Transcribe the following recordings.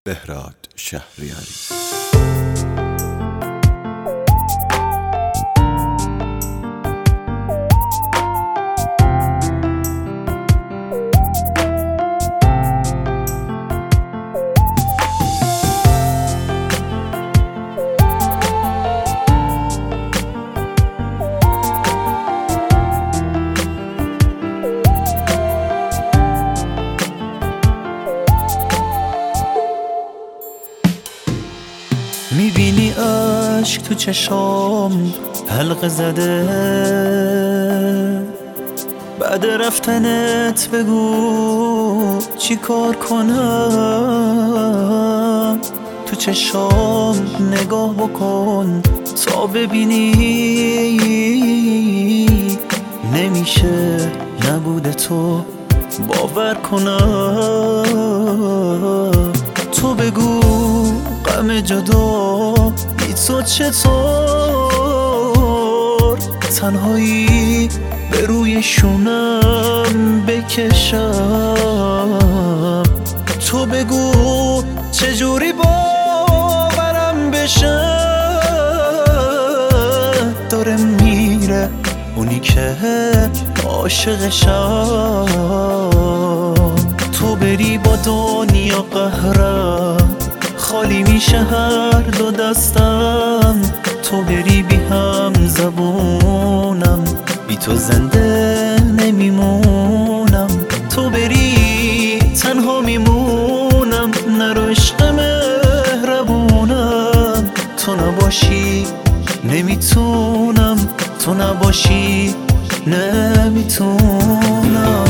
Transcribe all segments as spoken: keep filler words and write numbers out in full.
بهراد شهریاری. میبینی عشق تو چشام حلقه زده، بعد رفتنت بگو چی کار کنم. تو چشام نگاه بکن تا ببینی نمیشه نبوده تو باور کنم. تو بگو غم جدا بی تو چطور، تنهایی به روی شونم بکشم. تو بگو چجوری باورم بشه داره میره اونی که عاشقشم. تو بری با دنیا قهرم خالی میشه هر دو دستم. تو بری بی هم زبونم بی تو زنده نمیمونم. تو بری تنها میمونم نرو عشق مهربونم. تو نباشی نمیتونم، تو نباشی نمیتونم.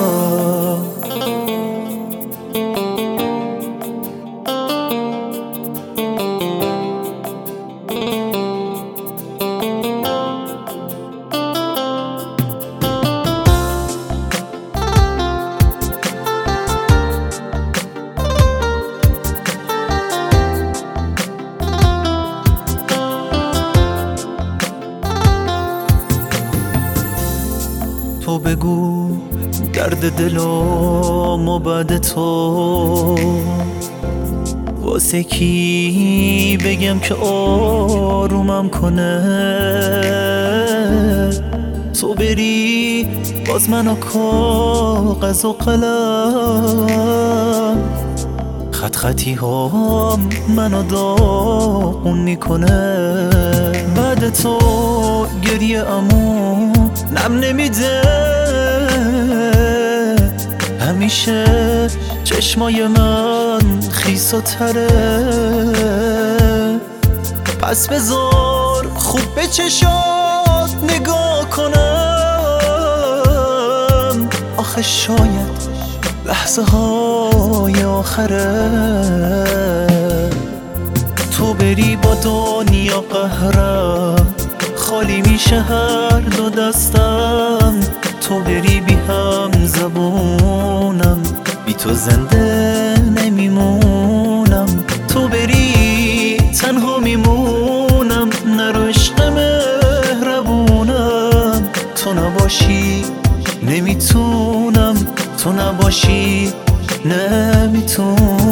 تو بگو درد دلم و بعد تو واسه کی بگم که آرومم کنه. تو بری باز منو کاغذ و قلم خط خطی هم منو داغون میکنه. بعد تو گریه امو نم نمیده، همیشه چشمای من خیس و تره. پس بذار خوب به چشات نگاه کنم، آخه شاید لحظه های آخره. تو بری با دنیا قهرم خالی میشه هر دو دستم. تو بری بی هم زبونم بی تو زنده نمیمونم. تو بری تنها میمونم نرو عشق مهربونم. تو نباشی نمیتونم، تو نباشی نمیتونم.